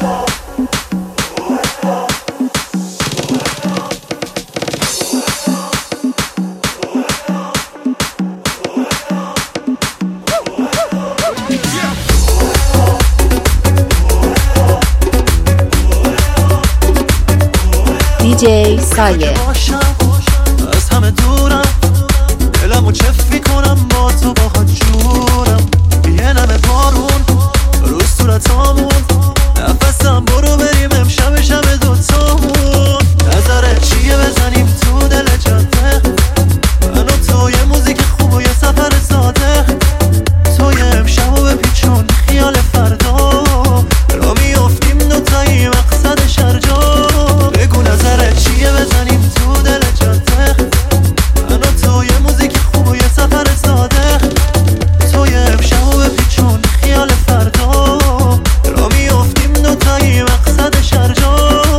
DJ سایه از همه دورم، دلمو چفی کنم با تو باهات جورم. یه نمه بارون رو صورتامون، نفسم برو بریم امشب شب دوتامون. نظرت چیه بزنیم تو دل جاده، من و تو یه موزیک خوب و یه سفر ساده. تو یه امشبو بپیچون خیال فردا، را میافتیم دوتایی مقصد شرجا. بگو نظرت چیه بزنیم تو دل جاده، من و تو یه موزیک خوب و یه سفر ساده. تو یه امشبو بپیچون خیال فردا، را میافتیم دوتایی مقصد شرجا.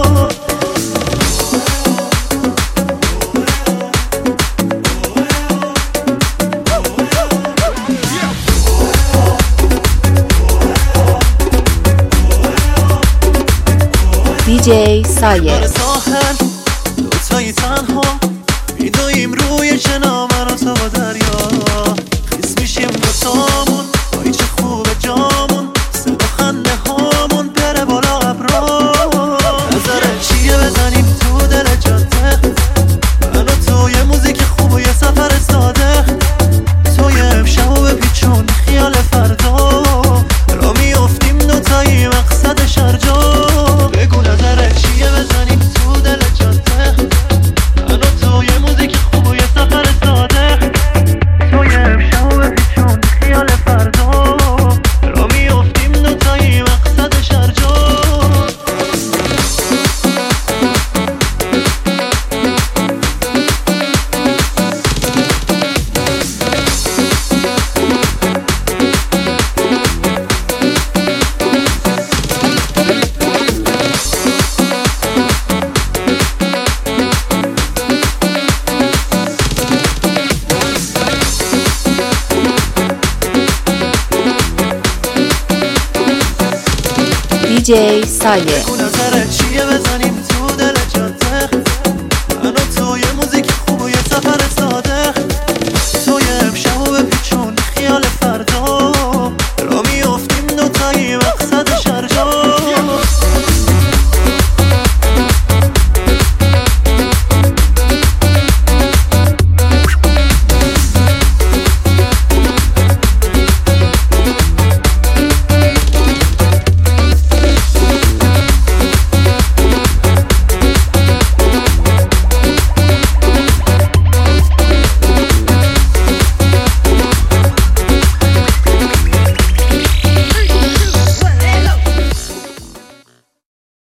DJ سایه ساحل دوتایی تنها میدویم روی شنا، من و تو با دریا. خیس میشیم دوتامون، وای چه خوبه جامون، صدا خنده هامون بره بالا ابرا. نظرت چیه بزنیم تو دل جاده، من و تو یه موزیک خوب و یه سفر ساده. تو یه امشبو بپیچون خیال فردا، را میافتیم دوتایی مقصد شرجا. بگو نظرت چیه بزنیم تو دل جاده، من و تو یه موزیک خوب و یه سفر ساده. تو یه امشبو بپیچون خیال فردا، را میافتیم دوتایی مقصد شرجا. DJ سایه بگو نظرت چیه بزنیم